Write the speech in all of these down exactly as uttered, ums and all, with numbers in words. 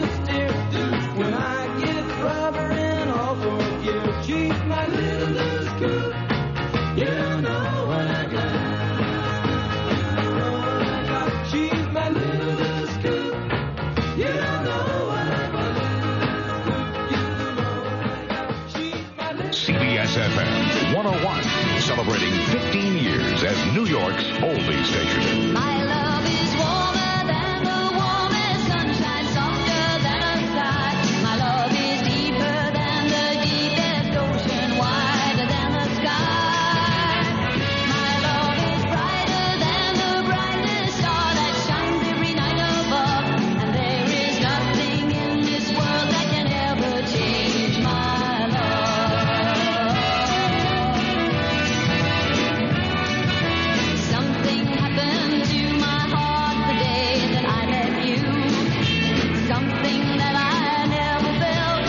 one oh one, celebrating fifteen years as New York's oldies station. My love is warmer than the warmest sunshine, softer than a sky. My love is deeper than the deepest ocean, wider than the sky. My love is brighter than the brightest star that shines every night above. And there is nothing in this world that can ever change my love. Something happened to my heart the day that I met you. Something that I never felt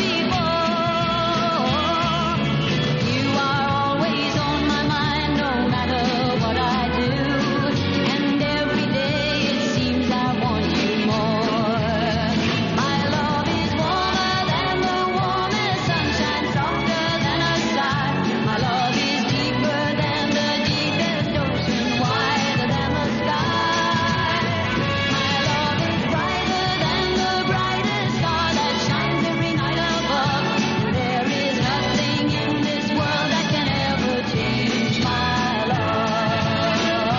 before. You are always on my mind, no matter what I do. And every day it seems I want you more. My love is warmer than the warmest sunshine, softer than a star. My love is deeper than the deepest ocean, wider than the sky. My love is brighter than the brightest star that shines every night above. There is nothing in this world that can ever change my love.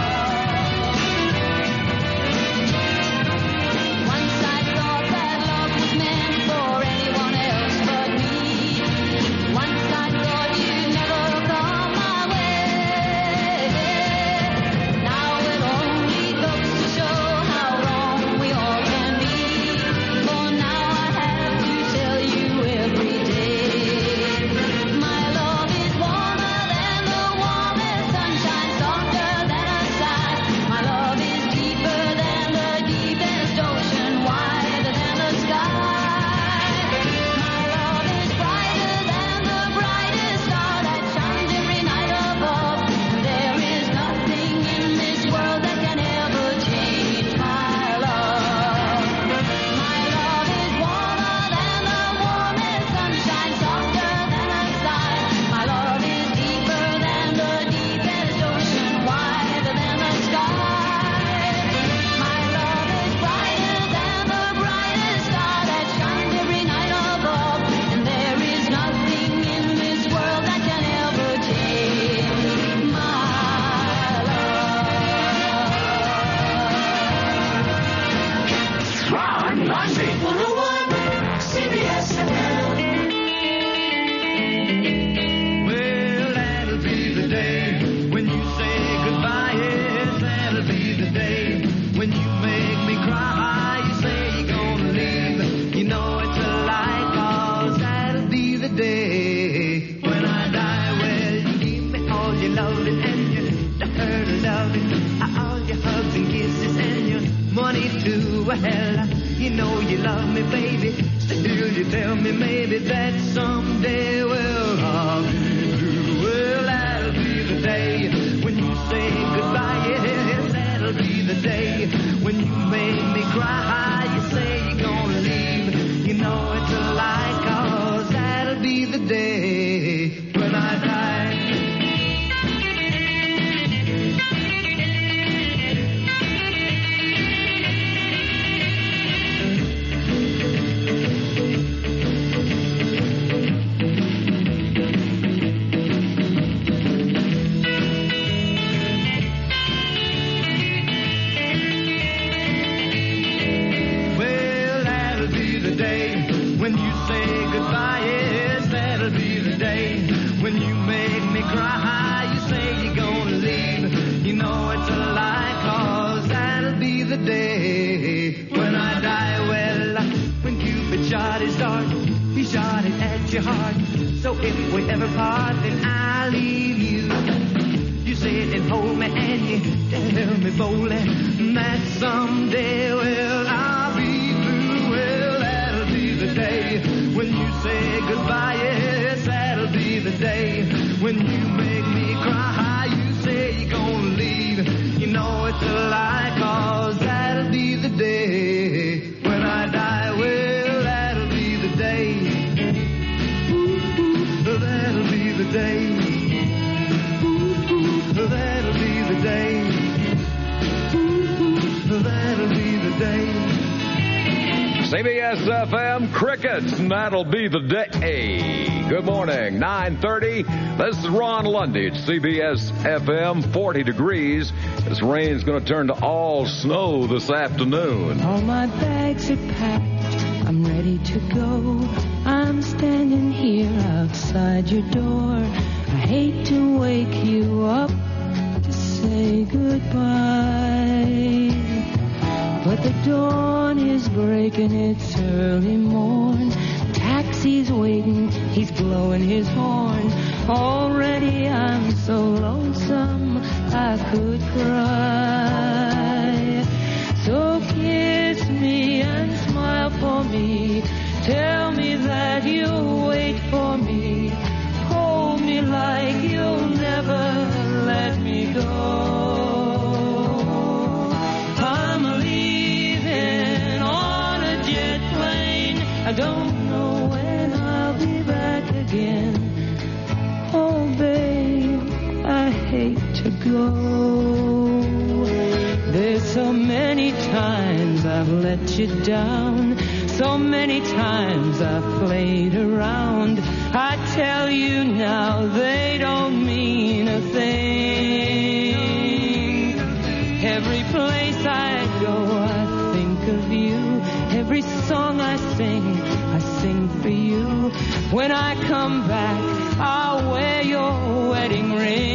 Once I thought that love was meant for anyone else but me. Once I thought you'd never come my way. Now it only goes to show how wrong we all can be. For now I have to tell you every day. My love is warmer than the warmest sunshine, softer than a sigh. My love is deeper than the deepest ocean, wider than the sky. My love is brighter than the brightest star that shines every night above. There is nothing in this world that can ever change my love. My love is warmer than the warmest sunshine, softer than a sigh. My love is deeper than the deepest ocean, wider than the sky. My love is brighter than the brightest star that shines every night above. And there is nothing in this world that can ever change my Ron Lundy. one oh one C B S F M. Well, that'll be the day when you say goodbye. Yes, that'll be the day when you make me cry. You say you're gonna leave. You know it's a lie, 'cause that'll be the day when I die. Well, you give me all your loving and your hurt loving, all your hugs and kisses and your money too. Well, you know you love me, baby. Still, you tell me maybe that someday, well, I'll be through. Well, that'll be the day when you say goodbye. Yes, that'll be the day when you make me cry. You say you're gonna leave. You know it's a lie, 'cause that'll be the day when I die. Well, that'll be the day when you say goodbye. Yes, that'll be the day when you make me cry. You say you're gonna leave. You know it's a lie, 'cause that'll be the day when I die. Well, when Cupid shot his dart, he shot it at your heart. So if we ever part, then I'll leave you. You sit and hold me and you tell me boldly that someday, well, I'll be through. Well, that'll be the day when you say goodbye. Yes, that'll be the day when you make me cry. You say you're gonna leave. You know it's a lie, 'cause that'll be the day when I die. Well, B S F M Crickets, and that'll be the day. Good morning, nine thirty. This is Ron Lundy at C B S F M, forty degrees. This rain's going to turn to all snow this afternoon. All my bags are packed, I'm ready to go. I'm standing here outside your door. I hate to wake you up to say goodbye, but the dawn is breaking, it's early morn. Taxi's waiting, he's blowing his horn. Already I'm so lonesome I could cry. So kiss me and smile for me. Tell me that you'll wait for me. Hold me like you'll never let me go. I'm leaving on a jet plane. I don't know when I'll be back again. Oh, babe, I hate to go. There's so many times I've let you down. So many times I've played around. I tell you now, they don't mean a thing. Every place I go, I think of you. Every song I sing, I sing for you. When I come back, I'll wear your wedding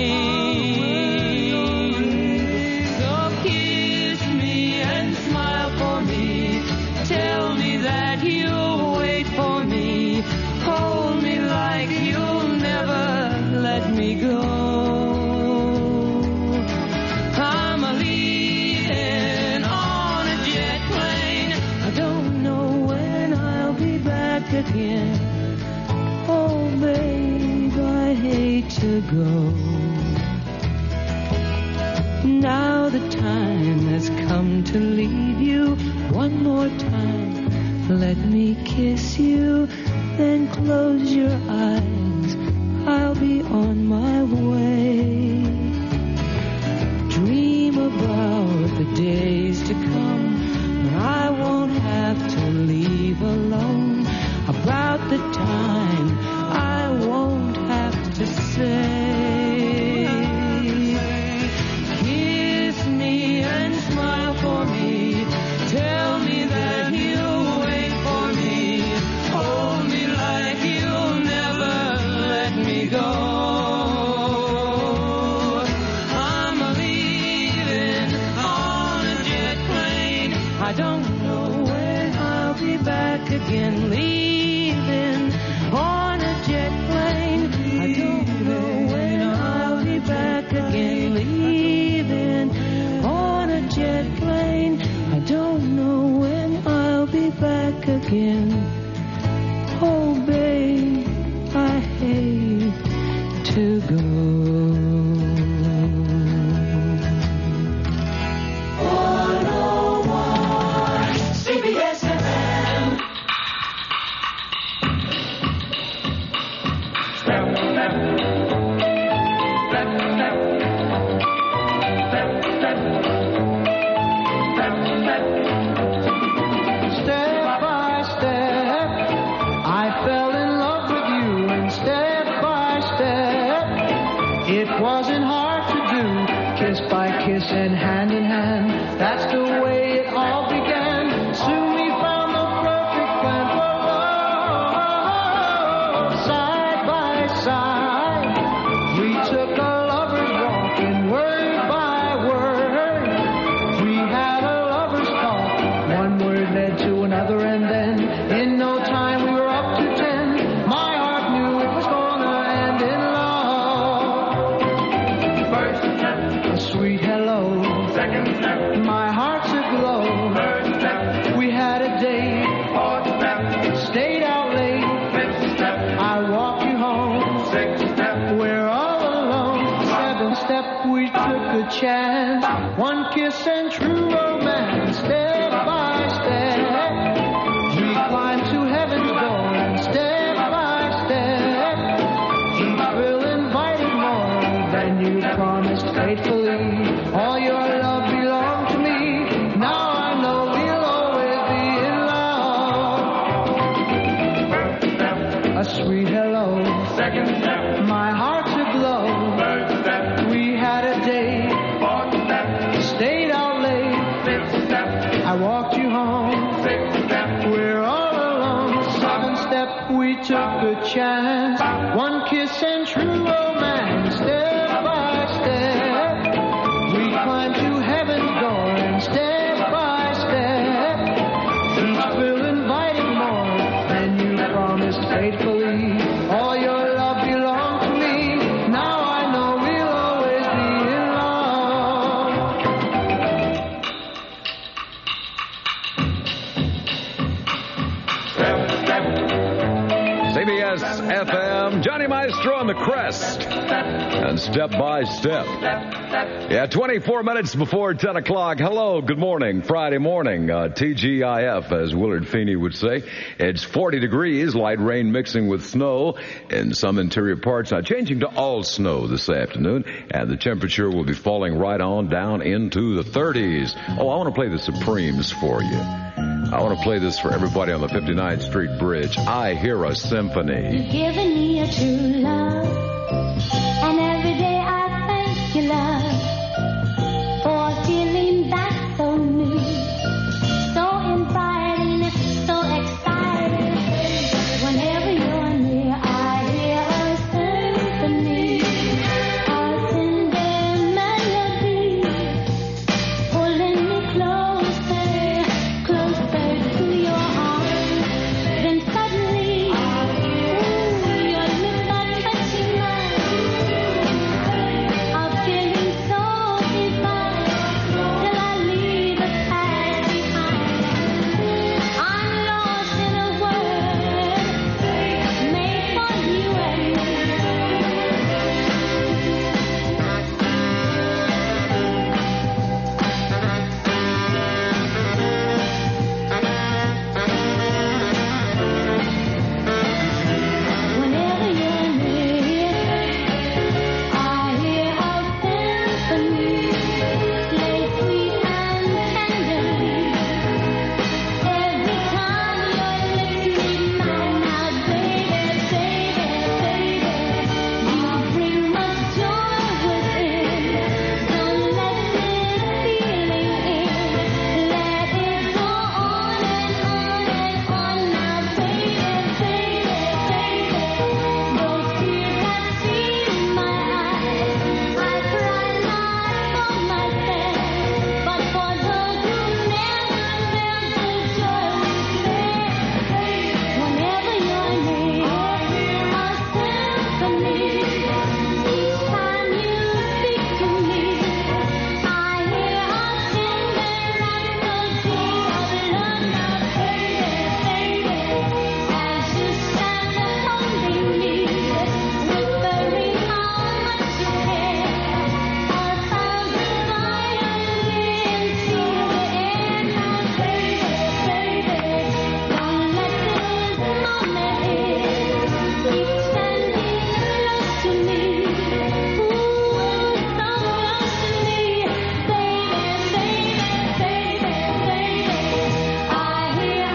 ring. So kiss me and smile for me. Tell me that you'll wait for me. Hold me like you'll never let me go. I'm leaving on a jet plane. I don't know when I'll be back again. Oh, babe, I hate to go. Now the time has come to leave you. One more time, let me kiss you. Then close your eyes, I'll be on my way. Dream about the days to come when I won't have to leave alone. About the time I won't have to say. Kiss me and smile for me. Tell me that you'll wait for me. Hold me like you'll never let me go. I'm leaving on a jet plane. I don't know when I'll be back again. Leaving on a jet plane. I don't know when I'll be back again. Leaving on a jet plane. I don't know when I'll be back again. Oh, babe, I hate to go. one oh one C B S F M. Step, step. Step, step. Step, step. Step, step. Step by step, I fell in love with you, and step by step, it wasn't hard to do. Kiss by kiss and hand in hand, that's the way it all began. Soon we found the perfect plan for love. Side by side, we took a lover's walk, and word by word, we had a lover's talk. One word led to another, and then in no time we were up to ten. My heart knew it was gonna end in love. First step, A sweet hello, second step, my heart's aglow. third step, We had a date, fourth step, stayed out late. fifth step, I walked you home, sixth step, we're all alone. Seventh step, we took a chance. One kiss and true romance. Step by step, we climbed to heaven's door, and step by step, each will invited more than you promised faithfully. All your love belonged to me. Now I know we'll always be in love. sweet hello. Second step. My heart's aglow. Third step. We had a date. Fourth step. Stayed out late. Fifth step. I walked you home. Sixth step. We're all alone. Seventh step. We took a chance. One kiss and true romance. Step by step. We climbed to heaven's door. And step by step. Each will inviting more. And you promised faithfully. All your love belonged to me. Now I know we'll always be in love. Step, step. C B S F M, Johnny Maestro on the Crest. And Step by Step. Yeah, twenty-four minutes before ten o'clock. Hello, good morning, Friday morning. Uh, T G I F, as Willard Feeney would say. It's forty degrees, light rain mixing with snow in some interior parts. Now, changing to all snow this afternoon, and the temperature will be falling right on down into the thirties. Oh, I want to play the Supremes for you. I want to play this for everybody on the fifty-ninth Street Bridge. I Hear a Symphony. You've given me a true love, and every day I thank you, love, for feeling that so new, so inviting, so exciting. Whenever you're near, I hear a symphony, a tender melody, pulling me closer, closer to your arms. Then suddenly, ooh, your lips are touching mine. I'm feeling so divine till I leave the past behind. I'm lost in a world made for you and whenever you're near, I hear a symphony, play sweet and tenderly. Every time your lips meet mine, now baby, baby, baby, you bring much joy within. Don't let this feeling in. Let it go on and on and on. Now baby, baby, baby, those tears that fill my eyes, I cry not for myself, but for those who never felt the joy we felt. Whenever you're near, a symphony. Each time you speak to me, I hear a tender rhapsody of love. Now baby, baby, as you stand holding me, whispering how much you care, a thousand violins fill the air. Now baby, baby, don't let this moment end. Keep standing close to me, ooh, so close to me, baby, baby, baby, baby. I hear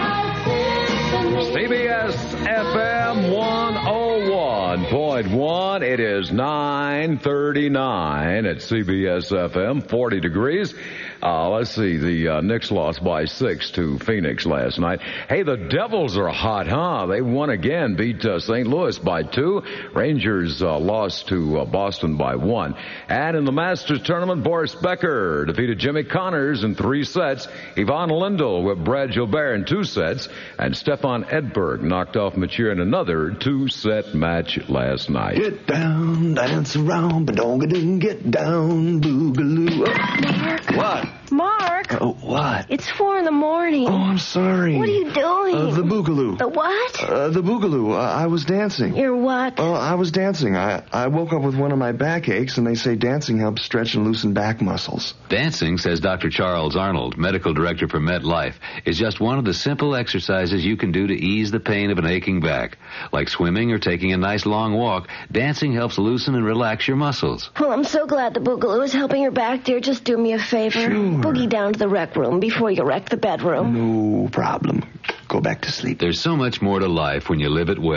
a symphony. C B S F M one oh one point one. It is nine thirty-nine at C B S F M, forty degrees. Uh, let's see, the uh, Knicks lost by six to Phoenix last night. Hey, the Devils are hot, huh? They won again, beat uh, Saint Louis by two. Rangers uh, lost to uh, Boston by one. And in the Masters tournament, Boris Becker defeated Jimmy Connors in three sets. Yvonne Lindell with Brad Gilbert in two sets. And Stefan Edberg knocked off Mature in another two-set match last night. Get down, dance around, but don't get down, boogaloo. Oh. What? Mark! Oh, what? It's four in the morning. Oh, I'm sorry. What are you doing? Uh, the boogaloo. The what? Uh, the boogaloo. Uh, I was dancing. You're what? Oh, I was dancing. I, I woke up with one of my backaches, and they say dancing helps stretch and loosen back muscles. Dancing, says Doctor Charles Arnold, medical director for MetLife, is just one of the simple exercises you can do to ease the pain of an aching back. Like swimming or taking a nice long walk, dancing helps loosen and relax your muscles. Well, I'm so glad the boogaloo is helping your back, dear. Just do me a favor. Sure. Boogie down to the rec room before you wreck the bedroom. No problem. Go back to sleep. There's so much more to life when you live it well.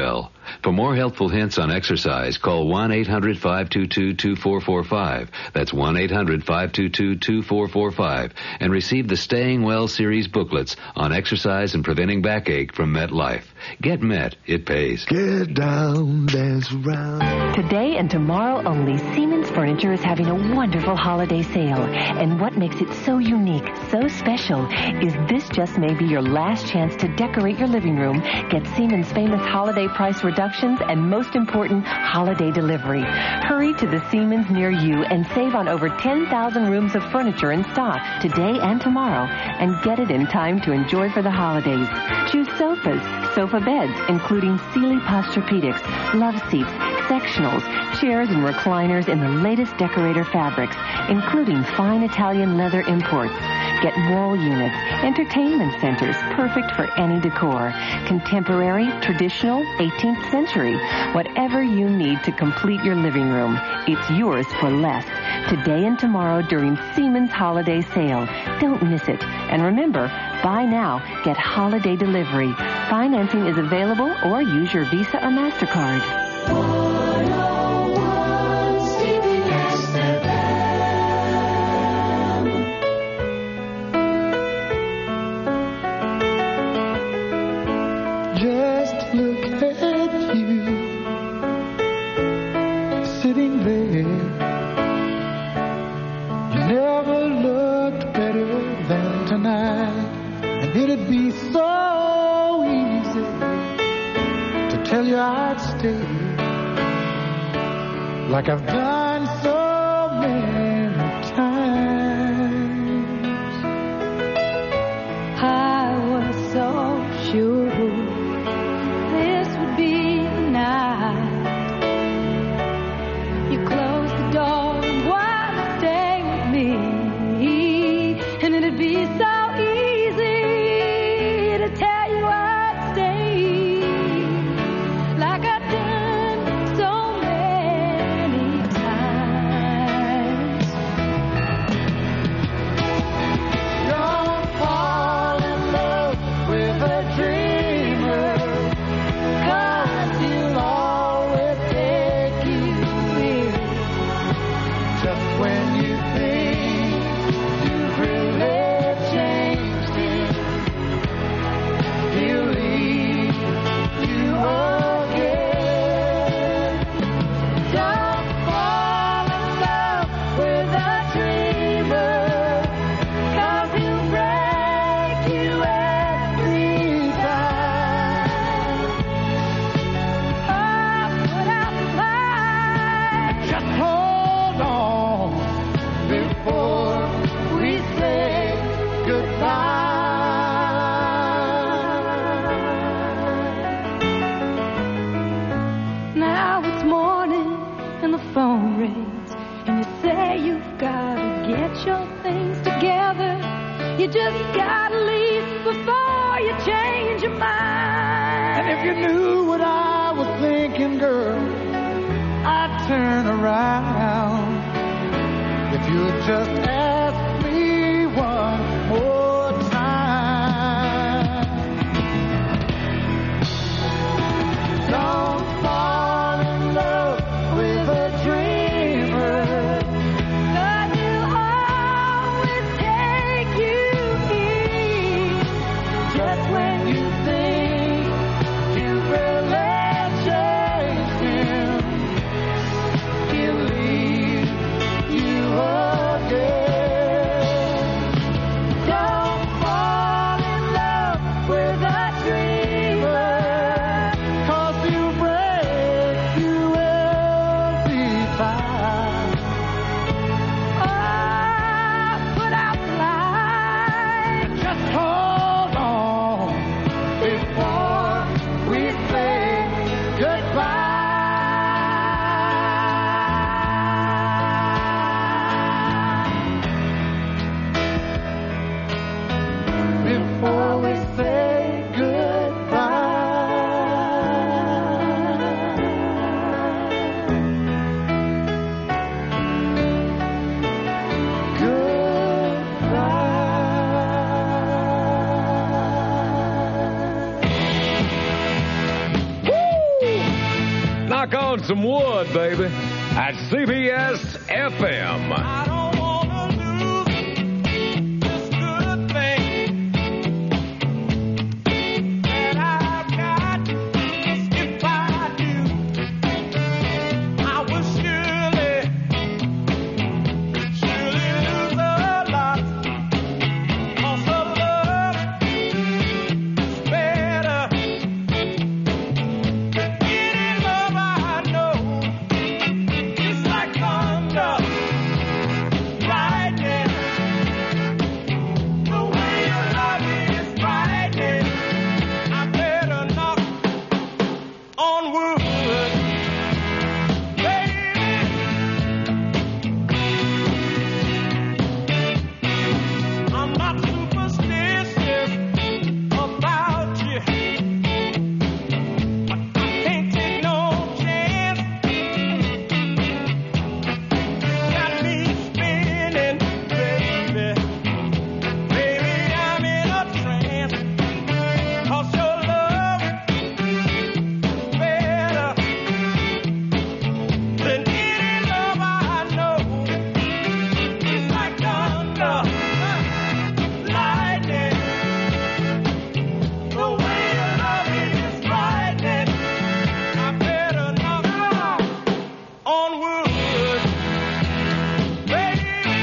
For more helpful hints on exercise, call one eight hundred five two two two four four five. That's one eight hundred five two two two four four five. And receive the Staying Well series booklets on exercise and preventing backache from MetLife. Get Met. It pays. Get down, dance around. Today and tomorrow only, Siemens Furniture is having a wonderful holiday sale. And what makes it so unique, so special, is this just may be your last chance to decorate your living room, get Siemens' famous holiday price reductions, and most important, holiday delivery. Hurry to the Siemens near you and save on over ten thousand rooms of furniture in stock today and tomorrow, and get it in time to enjoy for the holidays. Choose sofas, sofa beds, including Sealy Posturepedics, love seats, sectionals, chairs, and recliners in the latest decorator fabrics, including fine Italian leather imports. Get wall units, entertainment centers, perfect for any decor. Contemporary, traditional, eighteenth century. Whatever you need to complete your living room, it's yours for less. Today and tomorrow during Siemens Holiday Sale. Don't miss it. And remember, buy now, get holiday delivery. Financing is available, or use your Visa or MasterCard. Just look at you, sitting there. You never looked better than tonight. And it'd be so easy to tell you I'd stay, like I've done so many times. I was so sure this would be the night. You closed the door and wanted to stay with me, and it'd be so easy to tell you I'd stay, like I've done so many times. Don't fall in love with a dreamer, 'cause he'll always take you in. Just when you think you've really changed him, he'll leave you again. Don't fall in love with a dreamer, 'cause he'll break you every time. Oh, put out the light. Just hold on before we say goodbye. Now it's morning and the phone rings, and you say you've got to get your things together. You just got to leave before you change your mind. And if you knew what I was thinking, girl, I'd turn around. If you'd just ask me one more time. Don't fall in love with a dreamer, 'Cause he'll always take you in, just when you think you've really changed him, he'll leave you again. knock on some wood, baby, at C B S F M. I don't wanna lose this good thing that I've got. 'Cause if I do, I will surely, surely lose a lot. 'Cause the love is better. Any love I know is like thunder, lightning. The way you love me is frightening. I better knock on wood, baby. I'm not superstitious about you, but I can't take no chance. Got me spinning, baby. Baby, I'm in a trance. 'Cause your love is better than any love I know. It's like thunder, lightning. The way you love me is frightening. I better knock on wood, baby.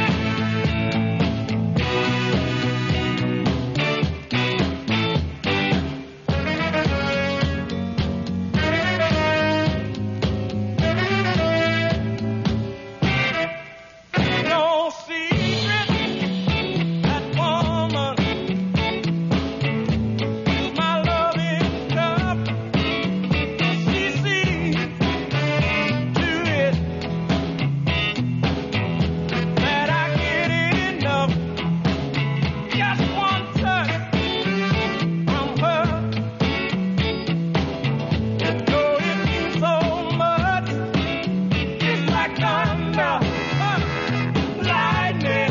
No secret, that woman is my loving cup. She sees to it that I get enough. Just one touch from her, and though it means so much, it's like thunder, lightning.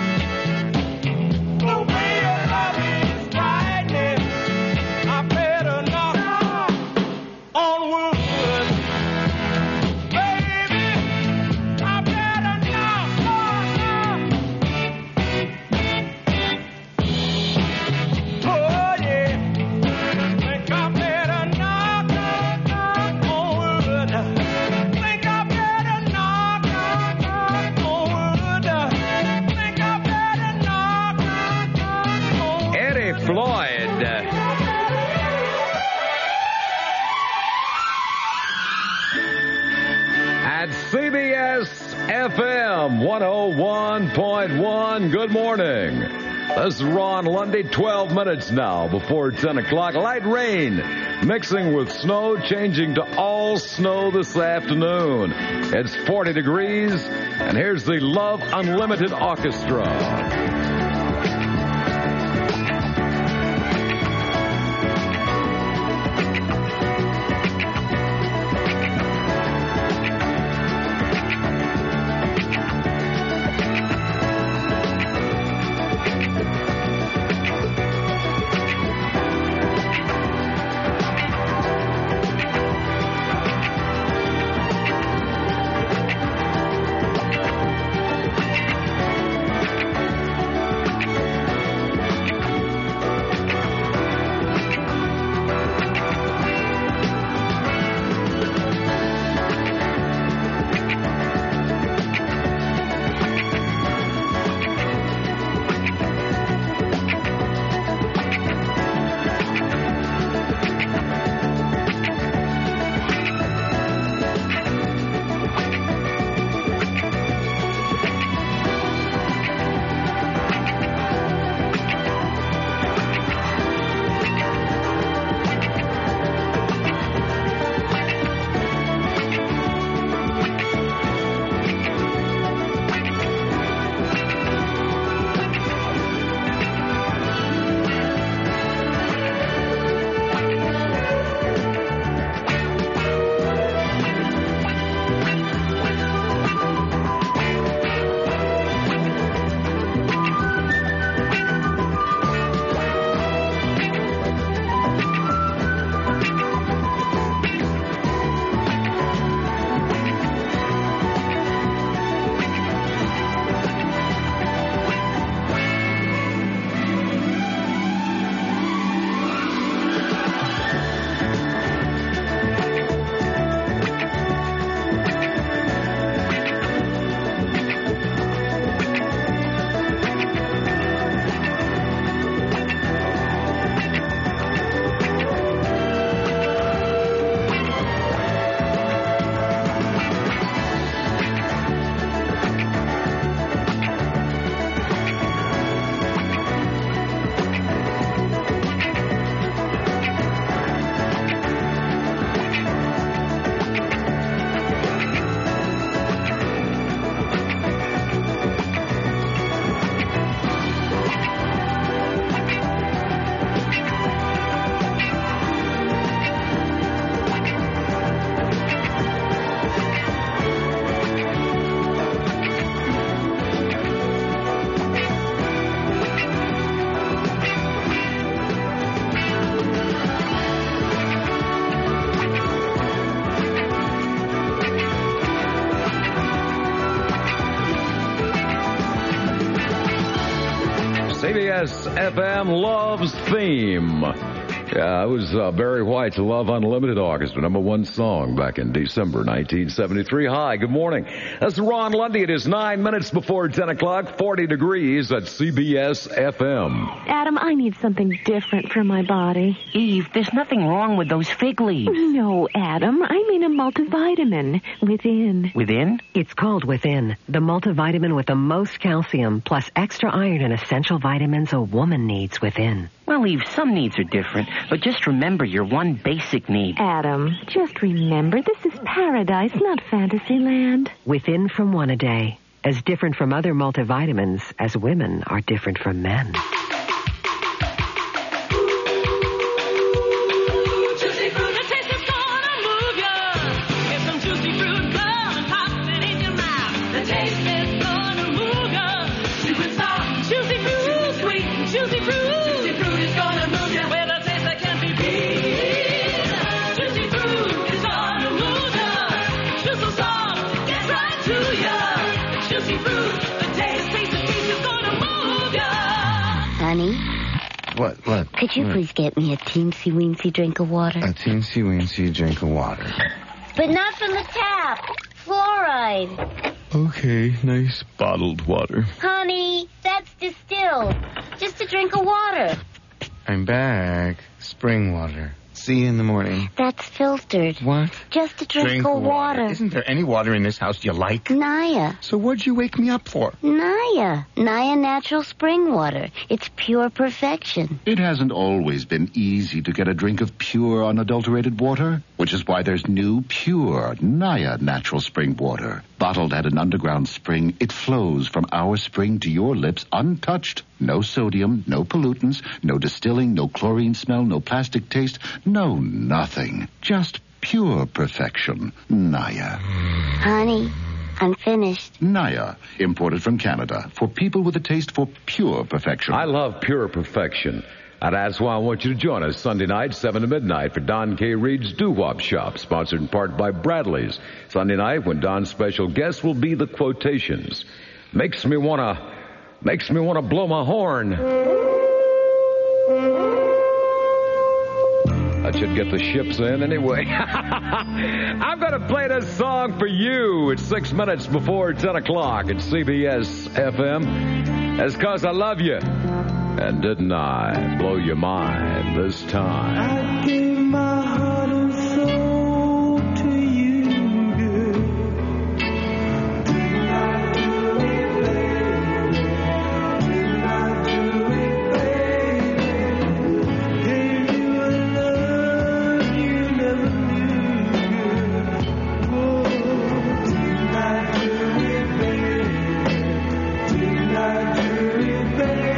The way your love is frightening. I better knock on wood, baby. I better knock, knock, knock. Oh yeah, think I better knock, knock, knock on wood. Think I better knock, knock, knock on wood. Think I better knock, knock, knock on wood. Eddie Floyd. At C B S F M one oh one point one, good morning. This is Ron Lundy, twelve minutes now before ten o'clock. Light rain mixing with snow, changing to all snow this afternoon. It's forty degrees, and here's the Love Unlimited Orchestra. S F M Love's Theme. Yeah, it was uh, Barry White's Love Unlimited Orchestra, number one song back in December nineteen seventy-three. Hi, good morning. That's Ron Lundy. It is nine minutes before ten o'clock, forty degrees at C B S F M. Adam, I need something different for my body. Eve, there's nothing wrong with those fig leaves. No, Adam, I mean a multivitamin. Within. Within? It's called Within, the multivitamin with the most calcium, plus extra iron and essential vitamins a woman needs within. Well, Eve, some needs are different, but just remember your one basic need. Adam, just remember, this is paradise, not Fantasyland. Within from one a day, as different from other multivitamins as women are different from men. Honey? What, what? Could you what? please get me a teensy-weensy drink of water? A teensy-weensy drink of water. But not from the tap. Fluoride. Okay, nice bottled water. Honey, that's distilled. Just a drink of water. I'm back. Spring water. See you in the morning. That's filtered. What? Just a drink, Drink of water. water. Isn't there any water in this house you like? Naya. So what'd you wake me up for? Naya. Naya natural spring water. It's pure perfection. It hasn't always been easy to get a drink of pure, unadulterated water, which is why there's new, pure Naya natural spring water. Bottled at an underground spring, it flows from our spring to your lips untouched. No sodium, no pollutants, no distilling, no chlorine smell, no plastic taste, no nothing. Just pure perfection. Naya. Honey, I'm finished. Naya, imported from Canada, for people with a taste for pure perfection. I love pure perfection. And that's why I want you to join us Sunday night, seven to midnight, for Don K. Reed's Doo-Wop Shop, sponsored in part by Bradley's. Sunday night, when Don's special guest will be the Quotations. Makes me wanna, makes me wanna blow my horn. That should get the ships in anyway. I'm going to play this song for you. It's six minutes before ten o'clock at C B S F M. That's because I love you. And didn't I blow your mind this time? I gave my heart and soul to you, girl. Didn't I do it, baby? Didn't I do it, baby? Gave you a love you never knew, girl. Oh, didn't I do it, baby? Didn't I do it, baby?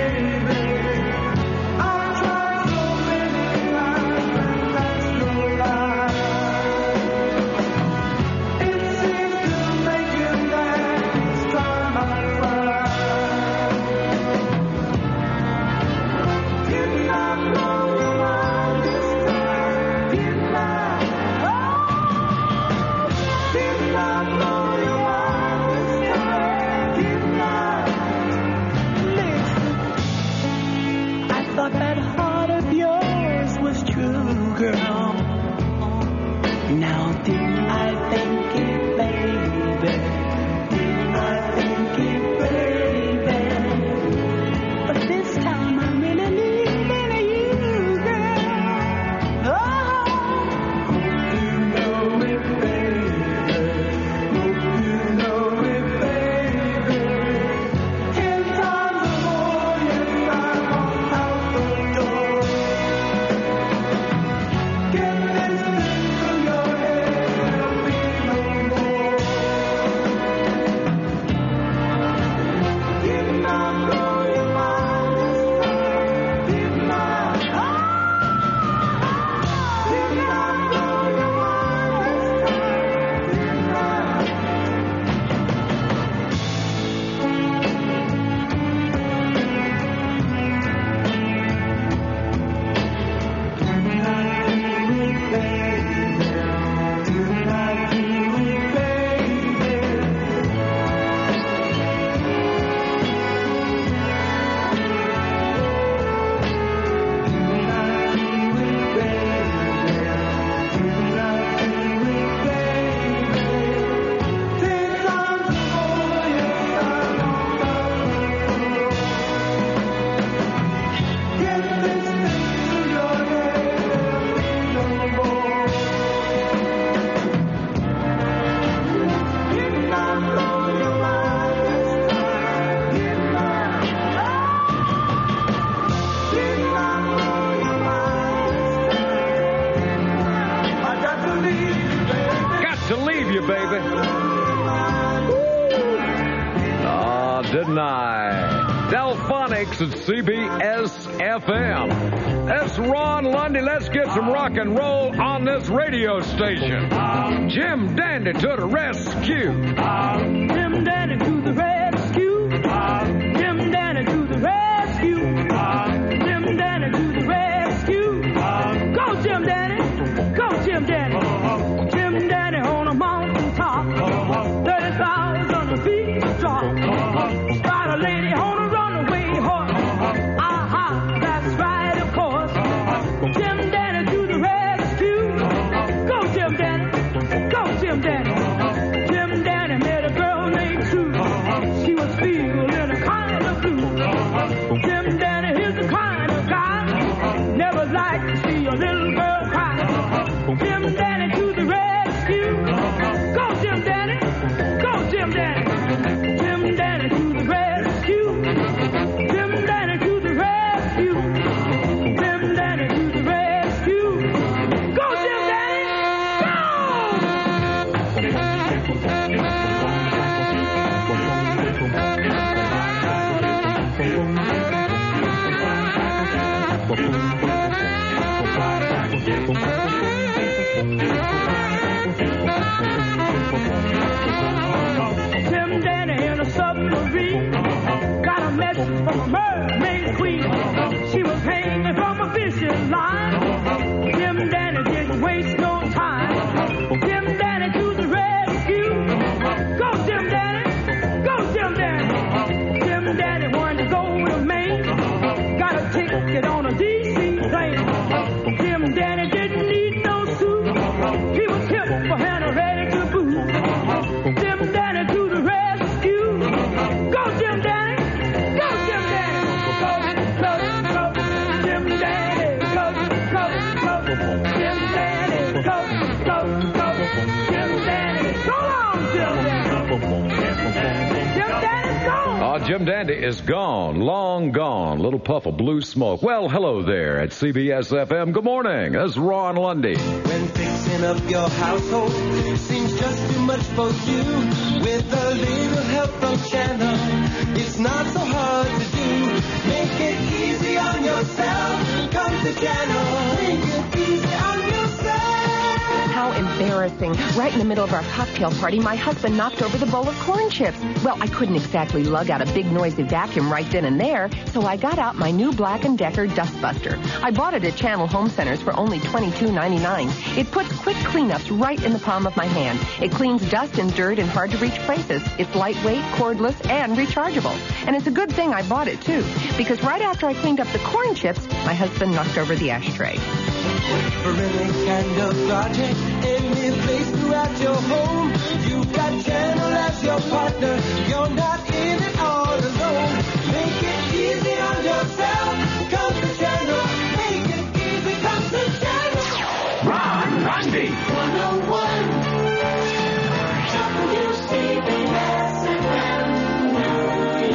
you, baby. Oh, didn't I? Delphonics at C B S F M. That's Ron Lundy. Let's get some rock and roll on this radio station. Jim Dandy to the rescue. Jim Dandy to the rescue. Jim Dandy to the rescue. Jim Dandy to the rescue. Go, Jim Dandy. Go, Jim Dandy. Jim Dandy on a mountain top. thirty thousand feet drop. Got a lady on a runaway horse. Aha, that's right, of course. Jim Dandy to the rescue. Go, Jim Dandy. Go, Jim Dandy. Jim Dandy met a girl named Sue. She was feeling a kind of blue. Jim Dandy is the kind of guy never like to see a little girl cry. Jim Dandy to the rescue. Go, Jim Dandy. Go, Jim Dandy. Jim Dandy to the rescue. Jim Dandy to the rescue. Jim Dandy to the rescue. Go, Jim Dandy. Jim Dandy in a submarine got a message from a mermaid queen. She was hanging from a fishing line. Jim Dandy didn't waste no time. Jim Dandy to the rescue. Go, Jim Dandy. Go, Jim Dandy. Jim Dandy wanted to go to Maine. Got a ticket on a D C plane. Jim Dandy didn't need no suit. He was hip for hand and ready to boot. Jim Dandy to the rescue. Go, Jim Dandy. Go, Jim Dandy. Go, go, go. Jim Dandy. Go, go, go. Jim Dandy. Go, go, go. Jim Dandy. Go on, Jim Dandy. Jim Dandy's gone. Oh, Jim Dandy is gone, long gone. Little puff of blue smoke. Well, hello there at C B S F M. Good morning. This is Ron Lundy. When fixing up your household seems just too much for you, with a little help from Channel, it's not so hard to do. Make it easy on yourself. Come to Channel. Make it easy on yourself. How embarrassing. Right in the middle of our cocktail party, my husband knocked over the bowl of corn chips. Well, I couldn't exactly lug out a big noisy vacuum right then and there, so I got out my new Black and Decker Dustbuster. I bought it at Channel Home Centers for only twenty-two ninety-nine. It puts quick cleanups right in the palm of my hand. It cleans dust and dirt in hard-to-reach places. It's lightweight, cordless, and rechargeable. And it's a good thing I bought it, too, because right after I cleaned up the corn chips, my husband knocked over the ashtray. For any kind of project, any place throughout your home, you've got Channel as your partner. You're not in it all alone. Make it easy on yourself. Come to Channel. Make it easy. Come to Channel. Ron Lundy. one oh one. W C B S F M, New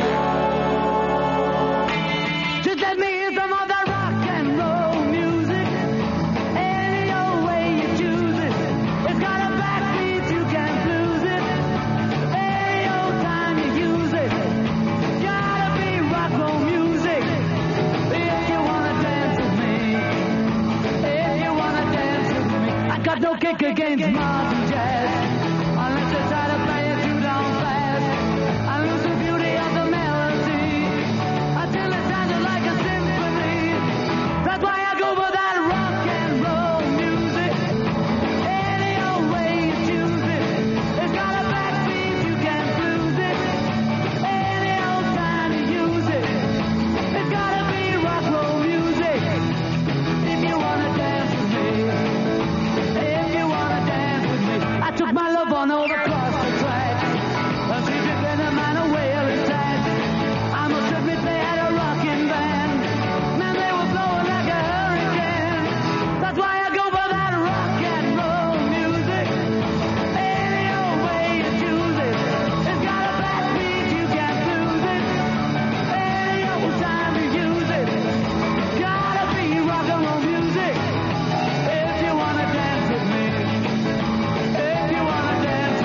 York. Just let me hear some of that rock and roll music. Any old way you choose it. It's got a backbeat, you can't lose it. Any old time you use it. Gotta be rock roll music. If you wanna dance with me. If you wanna dance with me. I got no kick against modern jazz. Unless you try to play it too down fast. I lose the beauty of the melody. Until it sounded like a symphony. That's why I go for that rock and roll music. Any old way you choose it. It's got a backbeat, you can't lose it. Any old time you use it. It's gotta be rock roll music. If you wanna dance with me. If you wanna dance with me. I took my love on over across the track. She took in a man away attached. I must admit they had a rockin' band. Man, they were blowing like a hurricane. That's why I go for that rock and roll music. Any old way you choose it. It's got a backbeat, you can't lose it. Any old time you use it. Gotta be rock and roll music. If you wanna dance with me. If you wanna dance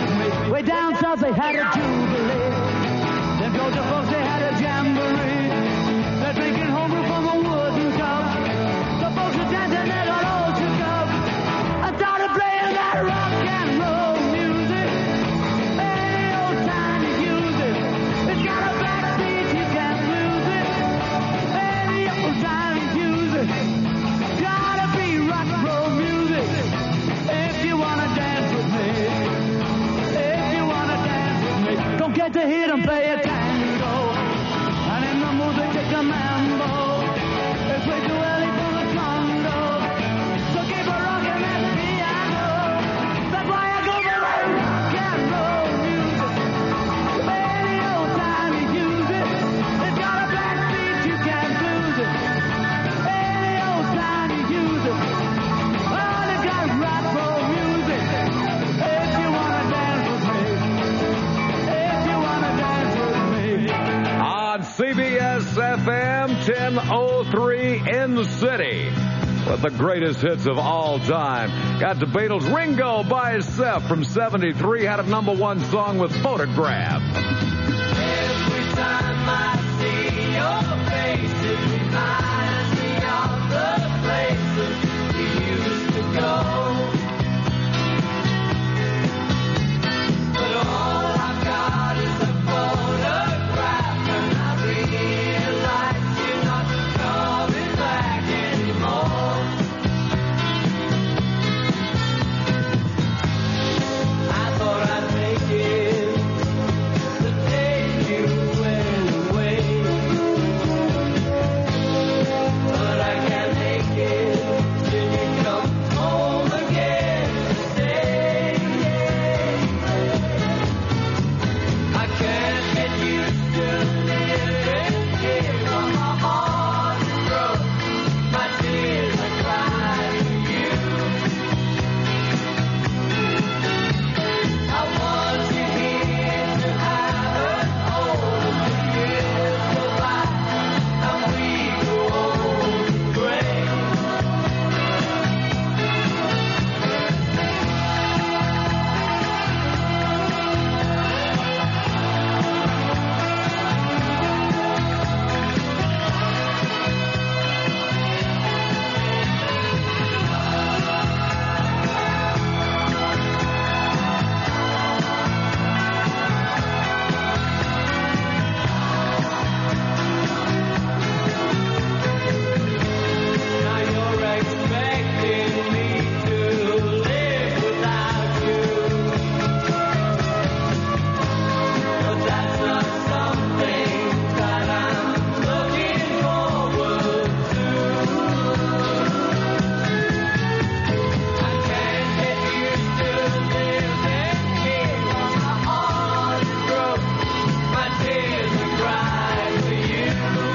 South, they had a jubilee. Them Georgia folks, they had a jamboree. They're drinking homebrew from a wooden cup. The folks were dancing, they got all shook up. I started playing that rock and roll music. Any old time you use it. It's got a backbeat, you can't lose it. Any old time you use it. Gotta be rock and roll music. If you wanna dance with me. If you wanna dance with me. Don't get to hear them play a tango. And in the mood they take a mambo. It's way too early for the condo. So keep a rockin' that piano. That's why I go for that rock and roll music. Any old time you use it. It's got a black beat, you can't lose it. Any old time you use it. Oh, it's got rock and roll music. If you wanna dance with me. If you wanna dance with me. On C B S F M ten oh three in the city with the greatest hits of all time. Got the Beatles. Ringo by himself from seventy-three had a number one song with Photograph. Every time I see your face, it reminds me of the places we used to go. But all I've got is a photograph, and I realize you're not coming back anymore. I thought I'd make it the day you went away, but I can't make it till you come home again to stay. I can't get used to living here on my heart is broke. My tears are crying for you. I want you here to have an hold of the years go by, and we grow old and gray. Now you're expecting me to live without you, but that's not something that I'm looking forward to. I can't get used to living here on my heart is broke. My tears are crying for you.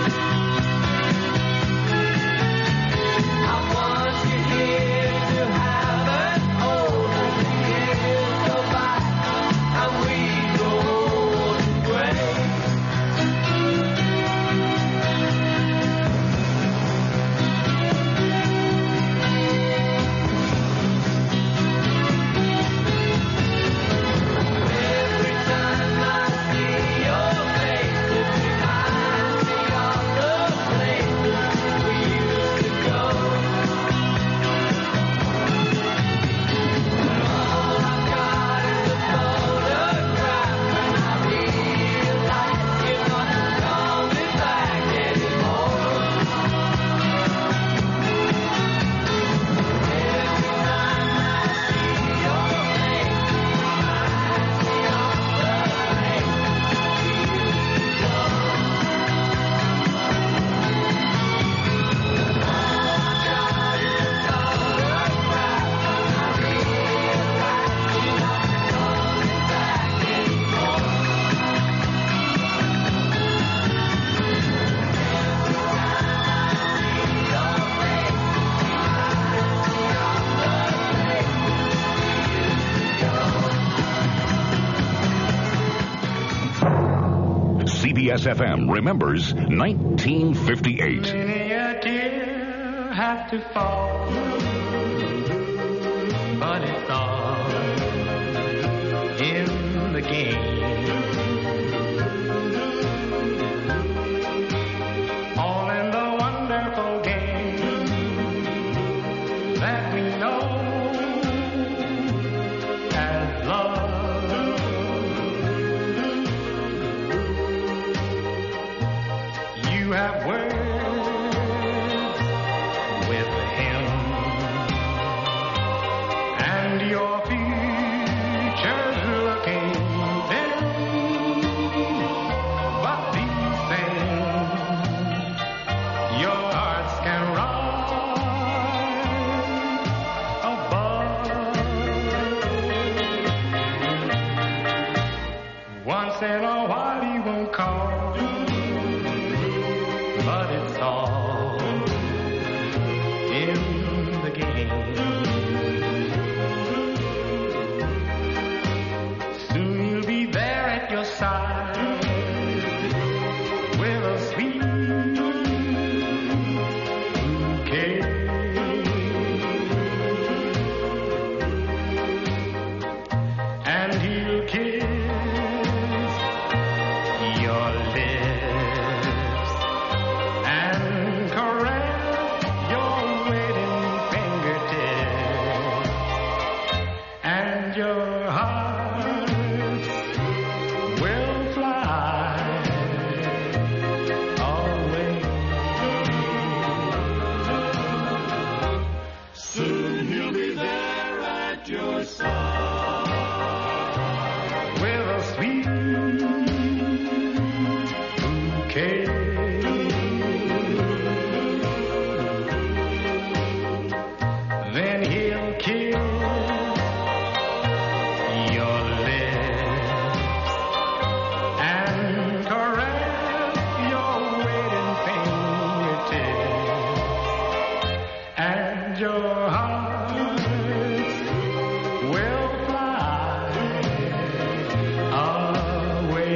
I want you here to have an hold of the years go by, and we grow old and gray. Every time I see your face, it reminds me of the places we used to go. All I've got is a photograph, and I realize you're not coming back anymore. Every time I see your face, it reminds me of the places we used to go. C B S F M remembers nineteen fifty-eight. Many a tear have to fall, but it's all in the game. All in the wonderful game that we know as love. You have words with him, and your future's looking dim. But these things your hearts can rise above. Once in a while he won't call, but it's all in the game. Soon he'll be there at your side with a sweet bouquet. And he'll kiss your lips and caress your waiting fingertips, and your heart will fly away. Soon he'll be there at your side with a sweet bouquet. Then he'll kiss your lips and caress your waiting fingertips, and your heart will fly away.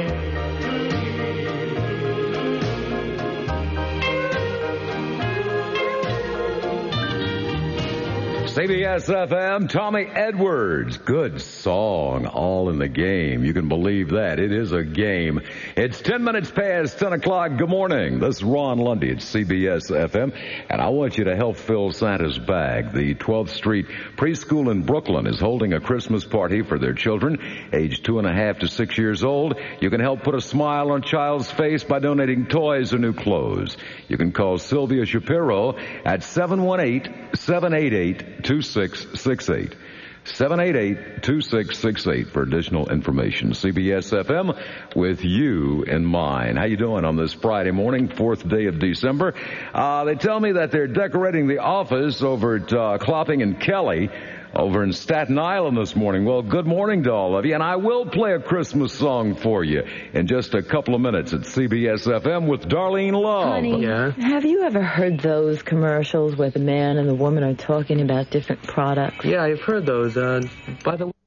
C B S F M, Tommy Edwards. Good song, All in the Game. You can believe that. It is a game. It's ten minutes past ten o'clock. Good morning. This is Ron Lundy at C B S F M, and I want you to help fill Santa's bag. The twelfth Street Preschool in Brooklyn is holding a Christmas party for their children, aged two and a half to six years old. You can help put a smile on a child's face by donating toys or new clothes. You can call Sylvia Shapiro at seven one eight, seven eight eight, two six six eight. seven eight eight, two six six eight for additional information. C B S F M with you in mind. How you doing on this Friday morning, fourth day of December? Uh, they tell me that they're decorating the office over at uh, Clopping and Kelly over in Staten Island this morning. Well, good morning to all of you, and I will play a Christmas song for you in just a couple of minutes at C B S F M with Darlene Love. Honey, have you ever heard those commercials where the man and the woman are talking about different products? Yeah, I've heard those. Uh, by the way...